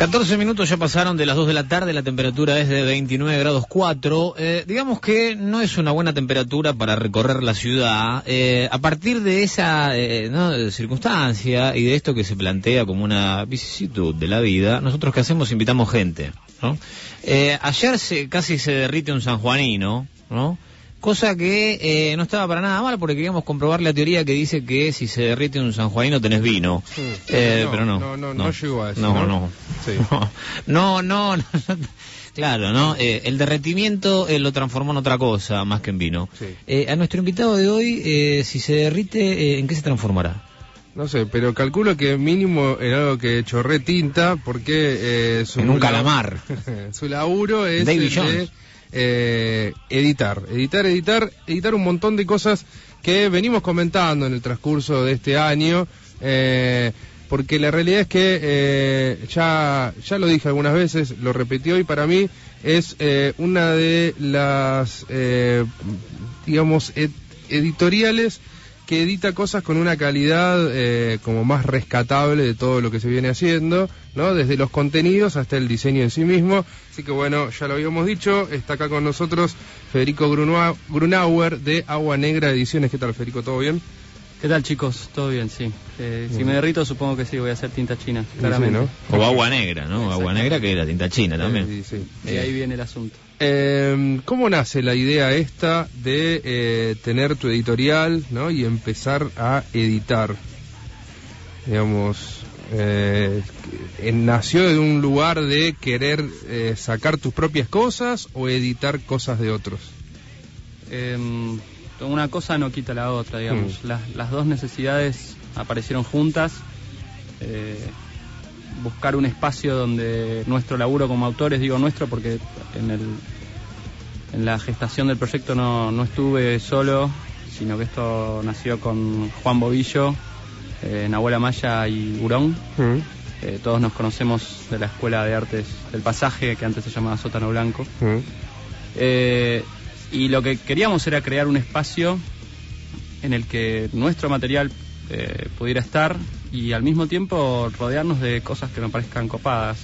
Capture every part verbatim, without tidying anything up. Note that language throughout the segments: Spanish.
catorce minutos ya pasaron de las dos de la tarde, la temperatura es de veintinueve grados cuatro. Eh, digamos que no es una buena temperatura para recorrer la ciudad. Eh, a partir de esa eh, ¿no? circunstancia y de esto que se plantea como una vicisitud de la vida, nosotros ¿qué hacemos? Invitamos gente, ¿no? Eh, ayer se, casi se derrite un sanjuanino, ¿no? Cosa que eh, no estaba para nada mal, porque queríamos comprobar la teoría que dice que si se derrite un sanjuanino tenés vino. Sí, eh, no, pero no. No, no, no, no llegó a eso. No, no. no. Sí. No, no, no, no. Claro, ¿no? Eh, el derretimiento eh, lo transformó en otra cosa, más que en vino. Sí. Eh, a nuestro invitado de hoy, eh, si se derrite, eh, ¿en qué se transformará? No sé, pero calculo que mínimo en algo que chorré tinta, porque eh, su En un la- calamar. su laburo es Davy el de Jones. eh, editar, editar, editar, editar un montón de cosas que venimos comentando en el transcurso de este año, eh, porque la realidad es que eh, ya, ya lo dije algunas veces, lo repetí hoy, para mí es eh, una de las, eh, digamos, ed- editoriales que edita cosas con una calidad eh, como más rescatable de todo lo que se viene haciendo, ¿no? Desde los contenidos hasta el diseño en sí mismo. Así que bueno, ya lo habíamos dicho, está acá con nosotros Federico Grunau- Grunauer de Agua Negra Ediciones. ¿Qué tal, Federico? ¿Todo bien? ¿Qué tal, chicos? ¿Todo bien? Sí. Eh, si Bien. me derrito, supongo que sí, voy a hacer tinta china, Sí, claramente. ¿no? O agua negra, ¿no? Agua negra que es la tinta china también. Eh, sí, sí. Y ahí viene el asunto. Eh, ¿Cómo nace la idea esta de eh, tener tu editorial, ¿no? Y empezar a editar? Digamos, eh, ¿nació de un lugar de querer eh, sacar tus propias cosas o editar cosas de otros? Eh, una cosa no quita la otra, digamos. Mm. Las, las dos necesidades aparecieron juntas. Eh, buscar un espacio donde nuestro laburo como autores, digo nuestro porque en el en la gestación del proyecto no, no estuve solo, sino que esto nació con Juan Bobillo, eh, Nahuel Amaya y Hurón. Mm. Eh, todos nos conocemos de la Escuela de Artes del Pasaje, que antes se llamaba Sótano Blanco. Mm. Eh, y lo que queríamos era crear un espacio en el que nuestro material eh, pudiera estar y al mismo tiempo rodearnos de cosas que nos parezcan copadas,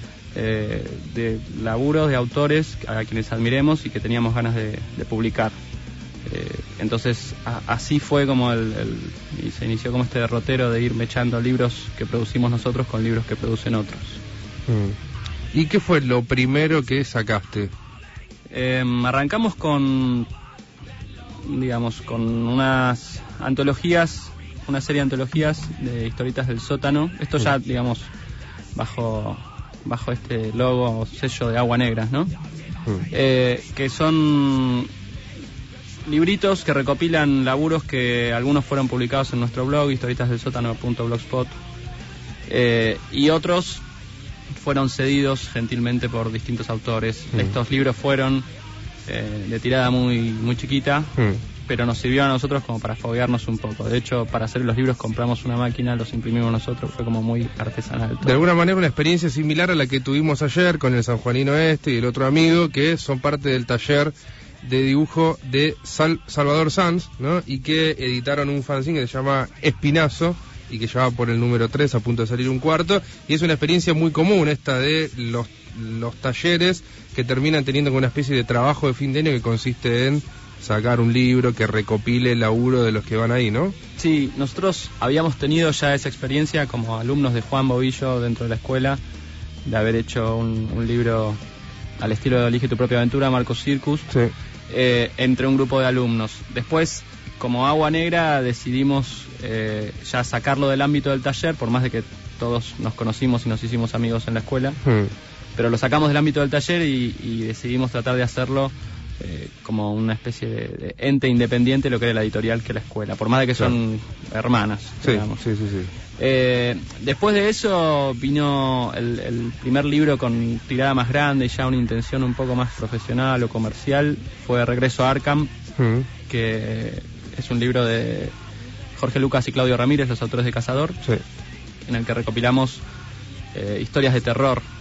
eh, de laburos de autores a quienes admiremos y que teníamos ganas de, de publicar. Eh, entonces a, así fue como el, el, y se inició como este derrotero de ir mechando libros que producimos nosotros con libros que producen otros. Mm. ¿Y qué fue lo primero que sacaste? Eh, arrancamos con, digamos, con unas antologías, una serie de antologías de historietas del sótano. Esto ya, digamos, bajo bajo este logo o sello de Agua Negra, ¿no? Mm. Eh, que son libritos que recopilan laburos que algunos fueron publicados en nuestro blog, historietas del sótano punto blogspot, eh, y otros fueron cedidos gentilmente por distintos autores. Mm. Estos libros fueron eh, de tirada muy muy chiquita, Mm. pero nos sirvió a nosotros como para foguearnos un poco. De hecho, para hacer los libros compramos una máquina, los imprimimos nosotros, fue como muy artesanal todo. De alguna manera una experiencia similar a la que tuvimos ayer con el sanjuanino este y el otro amigo, que son parte del taller de dibujo de Sal- Salvador Sanz, ¿no? Y que editaron un fanzine que se llama Espinazo y que llevaba por el número tres, a punto de salir un cuarto, y es una experiencia muy común esta de los, los talleres que terminan teniendo como una especie de trabajo de fin de año que consiste en sacar un libro que recopile el laburo de los que van ahí, ¿no? Sí, nosotros habíamos tenido ya esa experiencia como alumnos de Juan Bobillo dentro de la escuela, de haber hecho un, un libro al estilo de Elige tu propia aventura, Marcos Circus, Sí. eh, entre un grupo de alumnos. Después, como Agua Negra, decidimos eh, ya sacarlo del ámbito del taller, por más de que todos nos conocimos y nos hicimos amigos en la escuela, Mm. pero lo sacamos del ámbito del taller y, y decidimos tratar de hacerlo eh, como una especie de, de ente independiente, lo que era la editorial que la escuela, por más de que son hermanas, Sí, digamos. sí, sí, sí. Eh, después de eso vino el, el primer libro con tirada más grande y ya una intención un poco más profesional o comercial, fue Regreso a Arkham, Mm. que es un libro de Jorge Lucas y Claudio Ramírez, los autores de Cazador, Sí. en el que recopilamos eh, historias de terror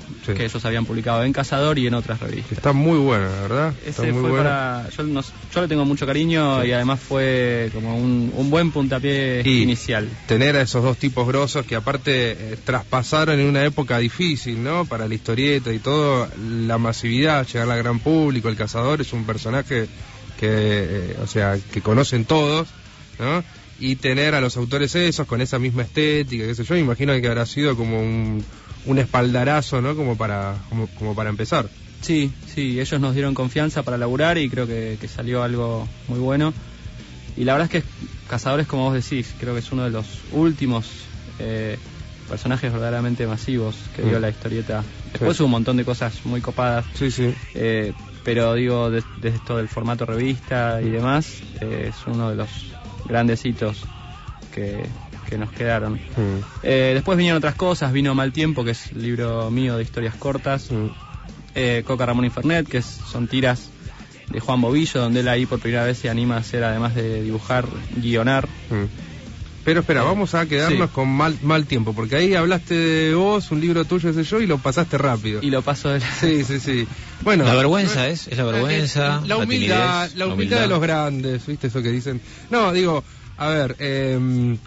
sí. que ellos habían publicado en Cazador y en otras revistas. Está muy bueno, la verdad. Está Ese muy fue bueno. para... Yo, no, yo le tengo mucho cariño, sí. y además fue como un, un buen puntapié y inicial. Tener a esos dos tipos grosos que aparte eh, traspasaron en una época difícil, ¿no? Para la historieta y todo, la masividad, llegar al gran público. El Cazador es un personaje que, eh, o sea, que conocen todos, ¿no? Y tener a los autores esos con esa misma estética, qué sé yo, imagino que habrá sido como un, un espaldarazo, ¿no? Como para como, como para empezar. Sí, sí, ellos nos dieron confianza para laburar y creo que, que salió algo muy bueno. Y la verdad es que Cazadores, como vos decís, creo que es uno de los últimos eh, personajes verdaderamente masivos que dio mm. la historieta. Después sí. hubo un montón de cosas muy copadas. Sí, sí. Eh, pero digo, desde de esto del formato revista y demás, eh, es uno de los grandes hitos que, que nos quedaron. Mm. Eh, después vinieron otras cosas, vino Mal Tiempo, que es el libro mío de historias cortas, mm. eh, Coca, Ramón y Fernet, que es, son tiras de Juan Bobillo, donde él ahí por primera vez se anima a hacer, además de dibujar, guionar. Mm. Pero espera, eh, vamos a quedarnos sí. con mal, mal Tiempo, porque ahí hablaste de vos, un libro tuyo, ese yo, y lo pasaste rápido. Y lo paso de la... Sí, sí, sí. Bueno, la vergüenza es, es la vergüenza, la, la humildad, la, timidez, la humildad, humildad de los grandes, ¿viste eso que dicen? No, digo, a ver, eh,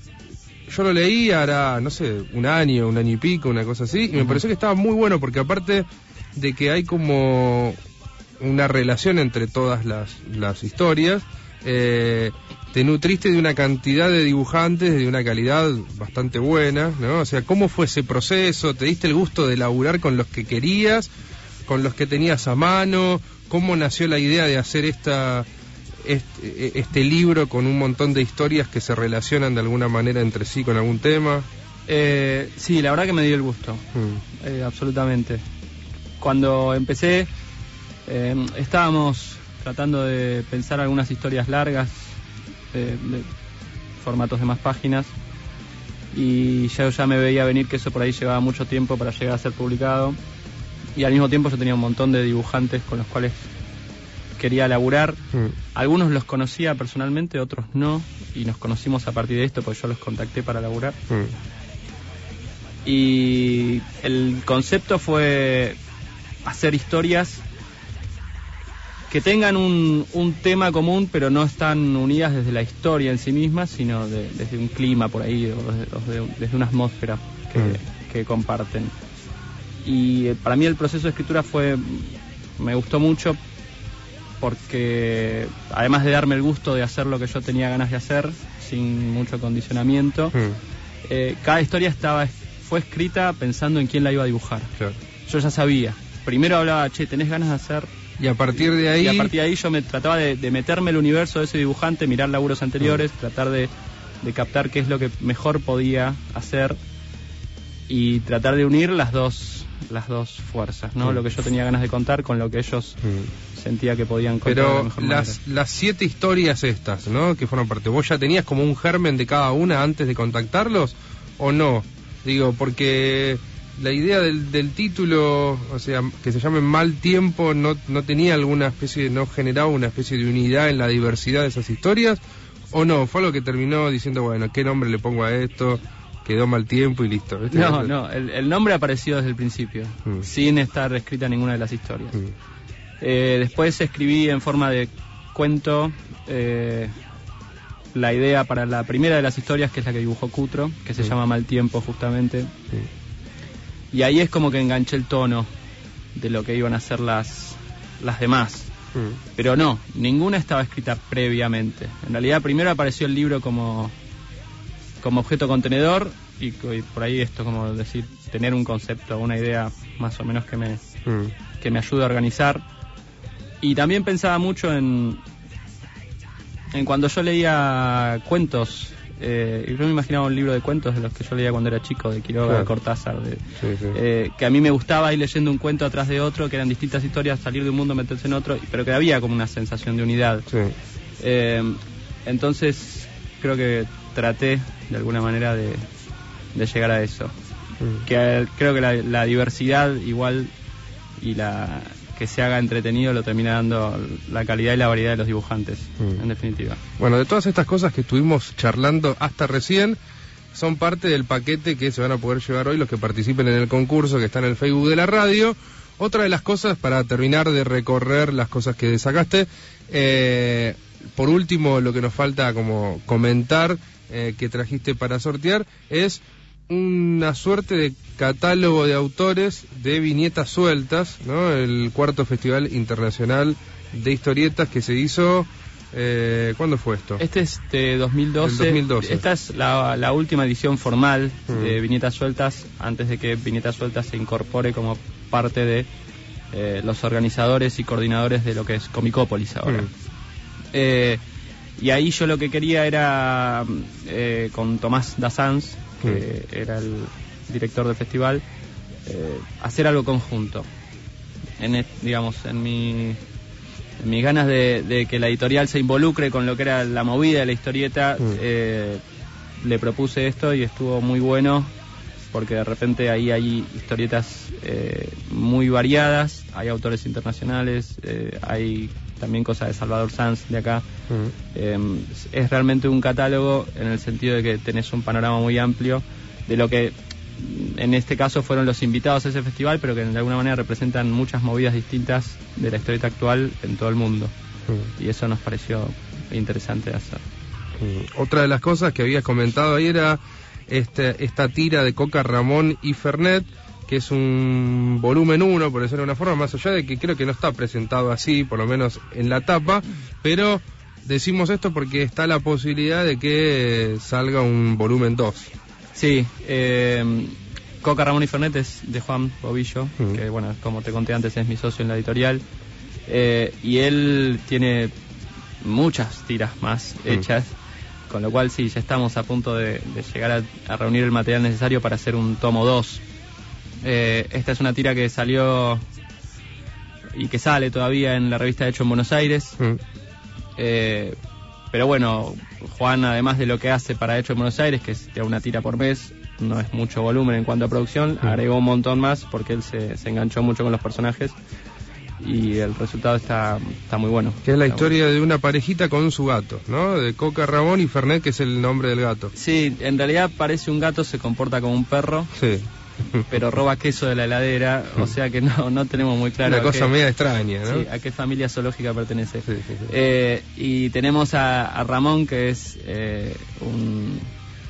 yo lo leí hará, no sé, un año, un año y pico, una cosa así, y me uh-huh. pareció que estaba muy bueno, porque aparte de que hay como una relación entre todas las, las historias, eh, te nutriste de una cantidad de dibujantes de una calidad bastante buena, ¿no? O sea, ¿cómo fue ese proceso? ¿Te diste el gusto de laburar con los que querías, con los que tenías a mano? ¿Cómo nació la idea de hacer esta este, este libro con un montón de historias que se relacionan de alguna manera entre sí con algún tema? Eh, sí, la verdad que me dio el gusto, mm. eh, absolutamente. Cuando empecé, eh, estábamos tratando de pensar algunas historias largas, eh, de formatos de más páginas, y ya, ya me veía venir que eso por ahí llevaba mucho tiempo para llegar a ser publicado, y al mismo tiempo yo tenía un montón de dibujantes con los cuales quería laburar. Mm. Algunos los conocía personalmente, otros no, y nos conocimos a partir de esto porque yo los contacté para laburar. Mm. Y el concepto fue hacer historias que tengan un, un tema común, pero no están unidas desde la historia en sí misma, sino de, desde un clima por ahí, o desde, desde, desde una atmósfera que, mm. que comparten. Y para mí el proceso de escritura fue, me gustó mucho, porque además de darme el gusto de hacer lo que yo tenía ganas de hacer, sin mucho condicionamiento, mm. eh, cada historia estaba fue escrita pensando en quién la iba a dibujar. Claro. Yo ya sabía. Primero hablaba, che, ¿tenés ganas de hacer? Y a partir de ahí... Y a partir de ahí yo me trataba de, de meterme en el universo de ese dibujante, mirar laburos anteriores, mm. tratar de, de captar qué es lo que mejor podía hacer y tratar de unir las dos las dos fuerzas, ¿no? Mm. Lo que yo tenía ganas de contar con lo que ellos mm. sentía que podían contar. Pero de la mejor las, manera. las siete historias estas, ¿no? Que fueron parte, ¿vos ya tenías como un germen de cada una antes de contactarlos o no? Digo, porque la idea del, del título, o sea, que se llame Mal Tiempo, no, no tenía alguna especie de, no generaba una especie de unidad en la diversidad de esas historias, o no, fue lo que terminó diciendo, bueno, ¿qué nombre le pongo a esto? Quedó Mal Tiempo y listo. ¿Viste? No, no, el, el nombre apareció desde el principio, mm. sin estar escrita ninguna de las historias. Mm. Eh, después escribí en forma de cuento eh, la idea para la primera de las historias, que es la que dibujó Cutro, que se mm. llama Mal Tiempo justamente. Mm. Y ahí es como que enganché el tono de lo que iban a ser las, las demás. Mm. Pero no, ninguna estaba escrita previamente. En realidad primero apareció el libro como... como objeto contenedor y, y por ahí esto, como decir, tener un concepto, una idea más o menos que me mm. que me ayude a organizar. Y también pensaba mucho en en cuando yo leía cuentos, eh, yo me imaginaba un libro de cuentos de los que yo leía cuando era chico, de Quiroga, claro. de Cortázar, de, sí, sí. Eh, que a mí me gustaba ir leyendo un cuento atrás de otro, que eran distintas historias, salir de un mundo, meterse en otro, pero que había como una sensación de unidad. Sí. Eh, entonces creo que traté de alguna manera de, de llegar a eso. Mm. Que creo que la, la diversidad igual y la que se haga entretenido lo termina dando la calidad y la variedad de los dibujantes, mm. en definitiva. Bueno, de todas estas cosas que estuvimos charlando hasta recién, son parte del paquete que se van a poder llevar hoy los que participen en el concurso que está en el Facebook de la radio. Otra de las cosas, para terminar de recorrer las cosas que sacaste, eh, por último, lo que nos falta como comentar eh, que trajiste para sortear es una suerte de catálogo de autores de viñetas sueltas, ¿no? El cuarto Festival Internacional de Historietas que se hizo, eh, ¿cuándo fue esto? Este es de dos mil doce. dos mil doce. Esta es la, la última edición formal mm. de Viñetas Sueltas, antes de que Viñetas Sueltas se incorpore como parte de eh, los organizadores y coordinadores de lo que es Comicópolis ahora. Mm. Eh, y ahí yo lo que quería era, eh, con Tomás Dassans, que mm. era el director del festival, eh, hacer algo conjunto. En el, digamos, en mi... mis ganas de, de que la editorial se involucre con lo que era la movida de la historieta, mm. eh, le propuse esto y estuvo muy bueno, porque de repente ahí hay historietas eh, muy variadas, hay autores internacionales, eh, hay también cosas de Salvador Sanz de acá. Mm. Eh, es realmente un catálogo en el sentido de que tenés un panorama muy amplio de lo que en este caso fueron los invitados a ese festival, pero que de alguna manera representan muchas movidas distintas de la historieta actual en todo el mundo. Mm. Y eso nos pareció interesante de hacer. Mm. Otra de las cosas que habías comentado ahí era este, esta tira de Coca, Ramón y Fernet, que es un volumen uno, por decirlo de una forma, más allá de que creo que no está presentado así, por lo menos en la tapa, pero decimos esto porque está la posibilidad de que salga un volumen dos. Sí, eh, Coca, Ramón y Fernet es de Juan Bobillo, mm. que bueno, como te conté antes es mi socio en la editorial, eh, y él tiene muchas tiras más mm. hechas, con lo cual sí, ya estamos a punto de, de llegar a, a reunir el material necesario para hacer un tomo dos. Eh, esta es una tira que salió y que sale todavía en la revista Hecho en Buenos Aires, mm. eh, pero bueno, Juan, además de lo que hace para Hecho en Buenos Aires, que es una tira por mes, no es mucho volumen en cuanto a producción, mm. agregó un montón más porque él se, se enganchó mucho con los personajes y el resultado está, está muy bueno. Que es la está historia bueno. de una parejita con su gato, ¿no? De Coca, Ramón y Fernet, que es el nombre del gato. Sí, en realidad parece un gato, se comporta como un perro. Sí. Pero roba queso de la heladera, o sea que no no tenemos muy claro. Una cosa qué, media extraña, ¿no? Sí, a qué familia zoológica pertenece. Sí, sí, sí. Eh, y tenemos a, a Ramón, que es eh, un,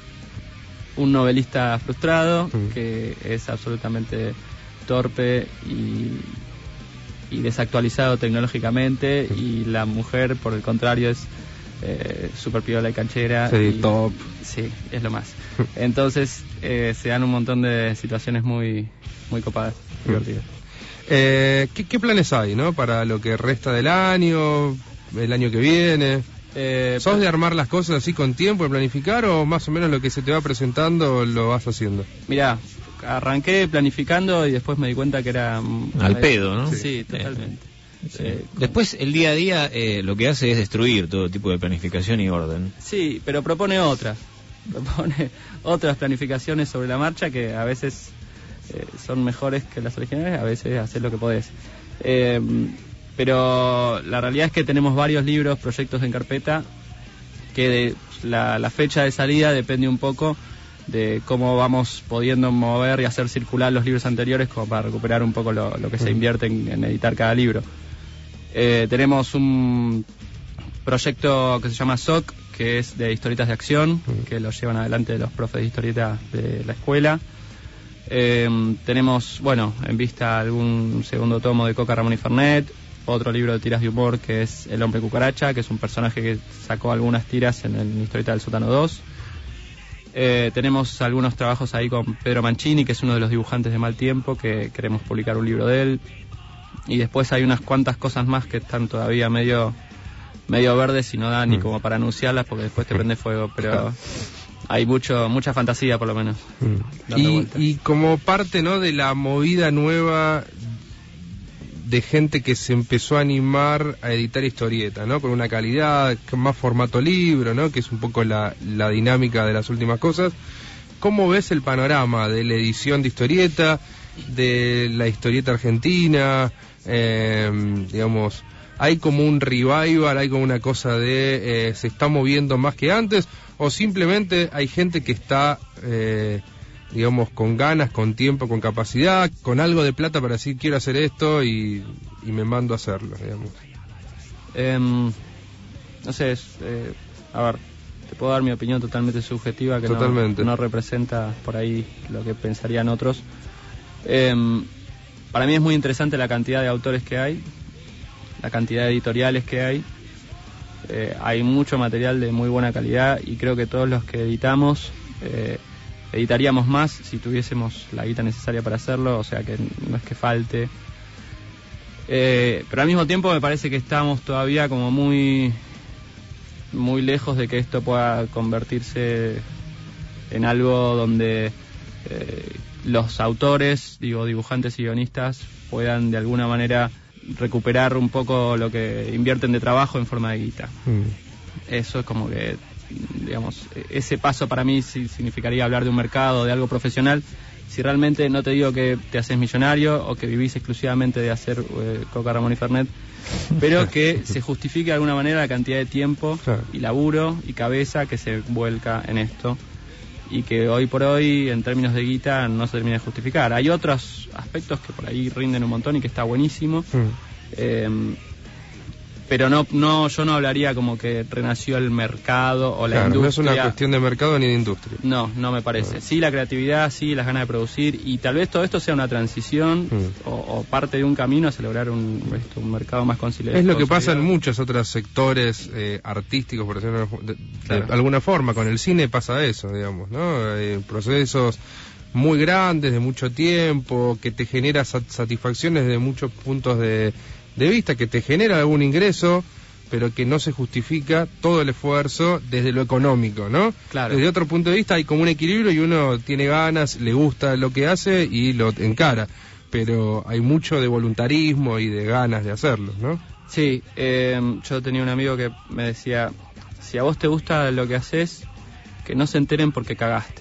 un novelista frustrado, mm. que es absolutamente torpe y, y desactualizado tecnológicamente, mm. y la mujer, por el contrario, es eh, super piola y canchera. Sí, y, top. Sí, es lo más. Entonces eh, se dan un montón de situaciones muy muy copadas, mm. divertidas. Eh, ¿qué, ¿Qué planes hay, no? Para lo que resta del año, el año que viene. Eh, ¿Sos de armar las cosas así con tiempo, de planificar, o más o menos lo que se te va presentando lo vas haciendo? Mirá, arranqué planificando y después me di cuenta que era... Al eh, pedo, ¿no? Sí, sí, totalmente. Sí. Eh, Después el día a día eh, lo que hace es destruir todo tipo de planificación y orden. Sí, pero propone otras. Propone otras planificaciones sobre la marcha que a veces eh, son mejores que las originales, a veces haces lo que podés. Eh, pero la realidad es que tenemos varios libros, proyectos en carpeta, que de la, la fecha de salida depende un poco de cómo vamos pudiendo mover y hacer circular los libros anteriores, como para recuperar un poco lo, lo que se invierte en, en editar cada libro. Eh, tenemos un proyecto que se llama S O C, que es de historietas de acción, que lo llevan adelante los profes de historieta de la escuela. Eh, tenemos, bueno, en vista algún segundo tomo de Coca, Ramón y Fernet, otro libro de tiras de humor que es El Hombre Cucaracha, que es un personaje que sacó algunas tiras en el Historieta del Sótano dos. Eh, tenemos algunos trabajos ahí con Pedro Mancini, que es uno de los dibujantes de Mal Tiempo, que queremos publicar un libro de él. Y después hay unas cuantas cosas más que están todavía medio medio verdes y no dan mm. ni como para anunciarlas porque después te prende fuego, pero hay mucho mucha fantasía por lo menos. Mm. Y, y como parte, ¿no?, de la movida nueva de gente que se empezó a animar a editar historieta, ¿no?, con una calidad, con más formato libro, ¿no?, que es un poco la, la dinámica de las últimas cosas. ¿Cómo ves el panorama de la edición de historieta, de la historieta argentina? Eh, digamos, ¿hay como un revival, hay como una cosa de eh, se está moviendo más que antes, o simplemente hay gente que está, eh, digamos, con ganas, con tiempo, con capacidad, con algo de plata para decir quiero hacer esto y, y me mando a hacerlo, digamos? Eh, no sé, es, eh, a ver, te puedo dar mi opinión totalmente subjetiva, que totalmente. No, no representa por ahí lo que pensarían otros. Eh, para mí es muy interesante la cantidad de autores que hay, la cantidad de editoriales que hay. Eh, hay mucho material de muy buena calidad y creo que todos los que editamos eh, editaríamos más si tuviésemos la guita necesaria para hacerlo, o sea que no es que falte. Eh, pero al mismo tiempo me parece que estamos todavía como muy muy lejos de que esto pueda convertirse en algo donde eh, los autores, digo, dibujantes y guionistas puedan de alguna manera recuperar un poco lo que invierten de trabajo en forma de guita. Mm. Eso es como que, digamos, ese paso para mí sí significaría hablar de un mercado, de algo profesional. Si realmente, no te digo que te haces millonario o que vivís exclusivamente de hacer eh, Coca, Ramón y Fernet, pero que se justifique de alguna manera la cantidad de tiempo, claro, y laburo y cabeza que se vuelca en esto, y que hoy por hoy, en términos de guita, no se termina de justificar. Hay otros aspectos que por ahí rinden un montón y que está buenísimo, mm. eh, pero no, no, yo no hablaría como que renació el mercado o la claro, industria. No es una cuestión de mercado ni de industria. No, no me parece. No. Sí, la creatividad, sí, las ganas de producir, y tal vez todo esto sea una transición mm. o, o parte de un camino hacia lograr un, esto, un mercado más conciliado. Es lo que pasa en muchos otros sectores eh, artísticos, por decirlo de, de, claro. de alguna forma. Con el cine pasa eso, digamos, ¿no? Hay procesos muy grandes, de mucho tiempo, que te genera satisfacciones desde muchos puntos de... de vista, que te genera algún ingreso, pero que no se justifica todo el esfuerzo desde lo económico, ¿no? Claro. Desde otro punto de vista hay como un equilibrio y uno tiene ganas, le gusta lo que hace y lo encara, pero hay mucho de voluntarismo y de ganas de hacerlo, ¿no? Sí, eh, yo tenía un amigo que me decía, si a vos te gusta lo que haces, que no se enteren porque cagaste.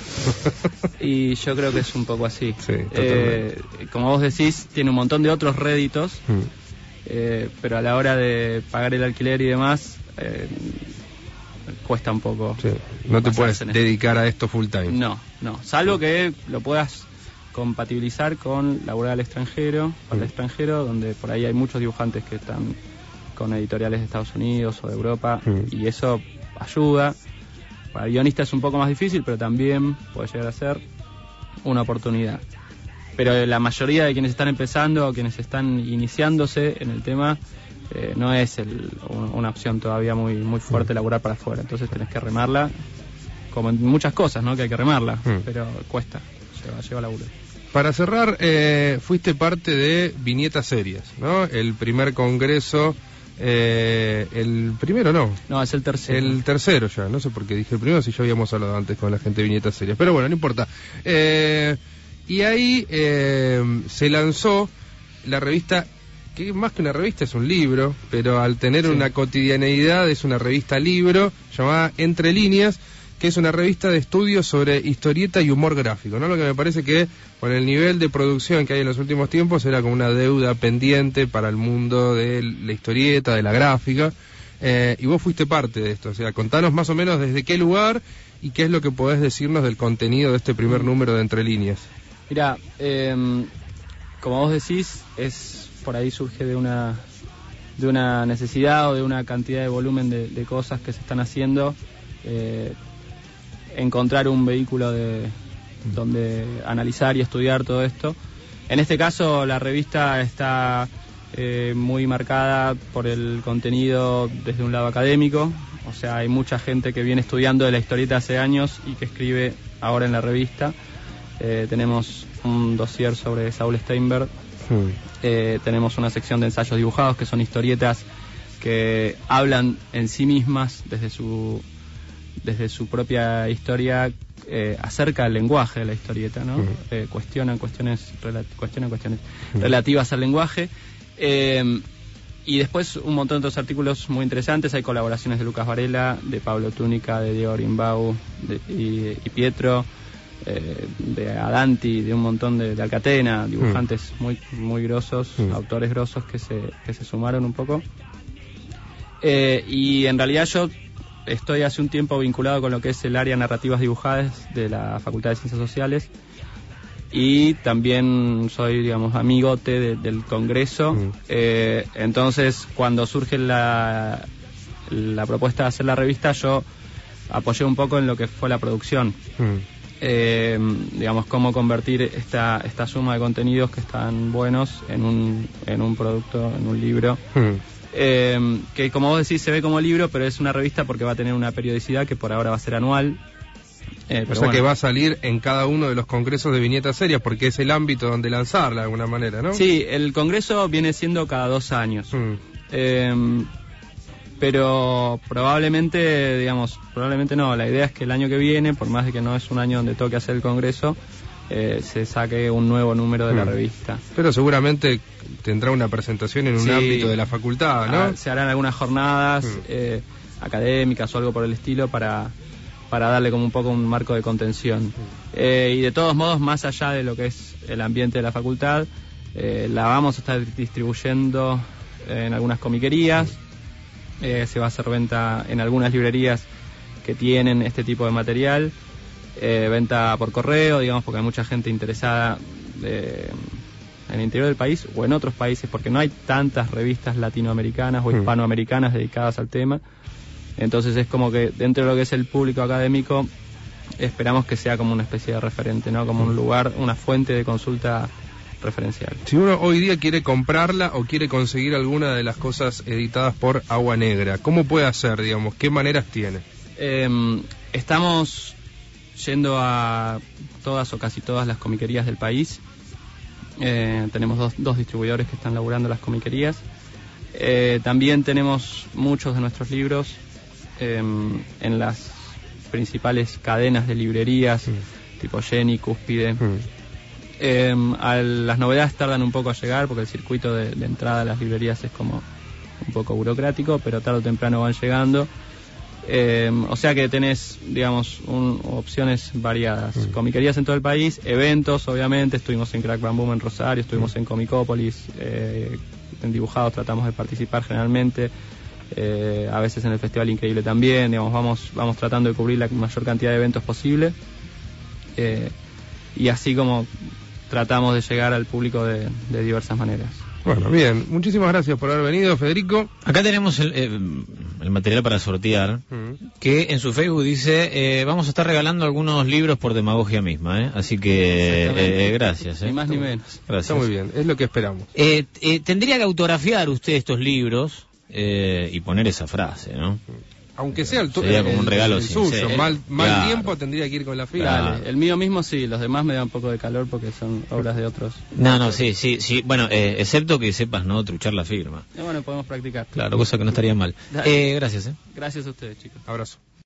Y yo creo que es un poco así. Sí, eh, como vos decís, tiene un montón de otros réditos, mm. eh, pero a la hora de pagar el alquiler y demás, eh, cuesta un poco. Sí. No te puedes dedicar a esto full time. No, no, salvo que lo puedas compatibilizar con laburar al extranjero, para mm. el extranjero, donde por ahí hay muchos dibujantes que están con editoriales de Estados Unidos o de Europa, mm. y eso ayuda. Para guionista es un poco más difícil, pero también puede llegar a ser una oportunidad. Pero la mayoría de quienes están empezando o quienes están iniciándose en el tema, eh, no es el, una opción todavía muy muy fuerte laburar para afuera. Entonces tenés que remarla, como en muchas cosas, ¿no? Que hay que remarla, mm. pero cuesta, lleva, lleva laburo. Para cerrar, eh, fuiste parte de Viñetas Serias, ¿no? El primer congreso... Eh, el primero no. No, es el tercero. El tercero ya, no sé por qué dije el primero si ya habíamos hablado antes con la gente de Viñetas Serias, pero bueno, no importa. Eh, y ahí eh, se lanzó la revista, que más que una revista es un libro, pero al tener sí. una cotidianeidad es una revista libro llamada Entre Líneas, que es una revista de estudios sobre historieta y humor gráfico, ¿no? Lo que me parece que con el nivel de producción que hay en los últimos tiempos era como una deuda pendiente para el mundo de la historieta, de la gráfica, eh, y vos fuiste parte de esto, o sea, contanos más o menos desde qué lugar y qué es lo que podés decirnos del contenido de este primer número de Entre Líneas. Mirá, eh, como vos decís, es por ahí surge de una de una necesidad o de una cantidad de volumen de, de cosas que se están haciendo, eh, encontrar un vehículo de donde analizar y estudiar todo esto. En este caso la revista está eh, muy marcada por el contenido desde un lado académico, o sea, hay mucha gente que viene estudiando de la historieta hace años y que escribe ahora en la revista. Eh, tenemos un dossier sobre Saul Steinberg, mm. eh, tenemos una sección de ensayos dibujados que son historietas que hablan en sí mismas desde su desde su propia historia eh, acerca del lenguaje de la historieta, ¿no? Uh-huh. Eh, cuestionan cuestiones rela- cuestionan cuestiones uh-huh. relativas al lenguaje, eh, y después un montón de otros artículos muy interesantes. Hay colaboraciones de Lucas Varela, de Pablo Túnica, de Diego Rimbau de, y, y Pietro, eh, de Adanti, de un montón de, de Alcatena, dibujantes uh-huh. muy muy grosos, uh-huh. autores grosos que se que se sumaron un poco, eh, y en realidad yo estoy hace un tiempo vinculado con lo que es el área narrativas dibujadas de la Facultad de Ciencias Sociales y también soy, digamos, amigote de, del Congreso. Mm. Eh, entonces, cuando surge la, la propuesta de hacer la revista, yo apoyé un poco en lo que fue la producción. Mm. Eh, digamos, cómo convertir esta, esta suma de contenidos que están buenos en un, en un producto, en un libro. Mm. Eh, que como vos decís se ve como libro, pero es una revista porque va a tener una periodicidad que por ahora va a ser anual. Eh, pero o sea, bueno, que va a salir en cada uno de los congresos de viñetas serias porque es el ámbito donde lanzarla de alguna manera, ¿no? Sí, el congreso viene siendo cada dos años. Mm. Eh, pero probablemente, digamos, probablemente no, la idea es que el año que viene, por más de que no es un año donde toque hacer el congreso, eh, se saque un nuevo número de mm. la revista. Pero seguramente tendrá una presentación en un sí, ámbito de la facultad, ¿no? Ah, se harán algunas jornadas mm. eh, académicas o algo por el estilo para, para darle como un poco un marco de contención. Mm. Eh, y de todos modos, más allá de lo que es el ambiente de la facultad, eh, la vamos a estar distribuyendo en algunas comiquerías. Mm. Eh, se va a hacer venta en algunas librerías que tienen este tipo de material, eh, venta por correo, digamos, porque hay mucha gente interesada eh, en el interior del país o en otros países, porque no hay tantas revistas latinoamericanas o hispanoamericanas dedicadas al tema. Entonces es como que dentro de lo que es el público académico esperamos que sea como una especie de referente, ¿no? Como un lugar, una fuente de consulta referencial. Si uno hoy día quiere comprarla o quiere conseguir alguna de las cosas editadas por Agua Negra, ¿cómo puede hacer, digamos? ¿Qué maneras tiene? Eh, estamos yendo a todas o casi todas las comiquerías del país. Eh, tenemos dos, dos distribuidores que están laburando las comiquerías. Eh, también tenemos muchos de nuestros libros eh, en las principales cadenas de librerías, mm. tipo Jenny, Cúspide. Mm. Eh, a las novedades tardan un poco a llegar porque el circuito de, de entrada a las librerías es como un poco burocrático, pero tarde o temprano van llegando. Eh, o sea que tenés, digamos, un, opciones variadas. Mm. Comiquerías en todo el país, eventos, obviamente. Estuvimos en Crack Bam Boom en Rosario, estuvimos mm. en Comicópolis, eh, en Dibujados tratamos de participar generalmente. Eh, a veces en el Festival Increíble también, digamos, vamos, vamos tratando de cubrir la mayor cantidad de eventos posible. Eh, y así como tratamos de llegar al público de, de diversas maneras. Bueno, bien, muchísimas gracias por haber venido, Federico. Acá tenemos el, eh, el material para sortear, mm. que en su Facebook dice, eh, vamos a estar regalando algunos libros por demagogia misma, ¿eh? Así que eh, gracias. ¿eh? Ni más ni menos. Gracias. Está muy bien, es lo que esperamos. Eh, eh, tendría que autografiar usted estos libros eh, y poner esa frase, ¿no? Aunque sea el tuyo, sería como un regalo el, el suyo, el, mal, mal claro. tiempo tendría que ir con la fila. Dale, el mío mismo sí, los demás me da un poco de calor porque son obras de otros. No, no, sí, sí, sí, bueno, eh, excepto que sepas no truchar la firma. Eh, bueno, podemos practicar. Claro, cosa que no estaría mal. Eh, gracias, ¿eh? Gracias a ustedes, chicos. Abrazo.